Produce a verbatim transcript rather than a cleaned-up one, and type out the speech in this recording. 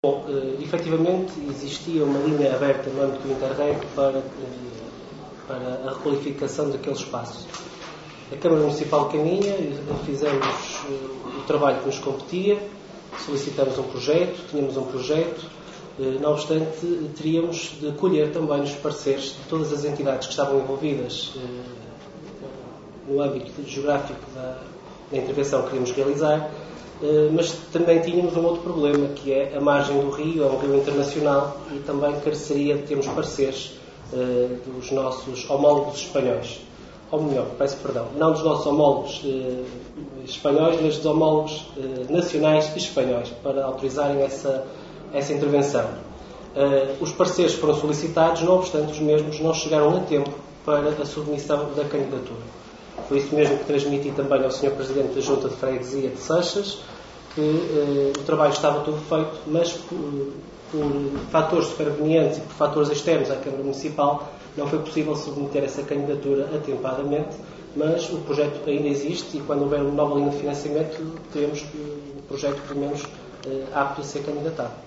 Bom, efetivamente existia uma linha aberta no âmbito do Interreg para, para a requalificação daquele espaço. A Câmara Municipal caminha, fizemos o trabalho que nos competia, solicitamos um projeto, tínhamos um projeto, não obstante, teríamos de colher também os pareceres de todas as entidades que estavam envolvidas no âmbito geográfico da, da intervenção que queríamos realizar, mas também tínhamos um outro problema, que é a margem do rio, é um rio internacional, e também careceria de termos pareceres dos nossos homólogos espanhóis. Ou melhor, peço perdão, não dos nossos homólogos eh, espanhóis, mas dos homólogos eh, nacionais espanhóis, para autorizarem essa, essa intervenção. Eh, os pareceres foram solicitados, não obstante, os mesmos não chegaram a tempo para a submissão da candidatura. Foi isso mesmo que transmiti também ao senhor Presidente da Junta de Freguesia de Seixas, que eh, o trabalho estava tudo feito, mas por, por fatores supervenientes e por fatores externos à Câmara Municipal, não foi possível submeter essa candidatura atempadamente, mas o projeto ainda existe e quando houver uma nova linha de financiamento, teremos o projeto, pelo menos, apto a ser candidatado.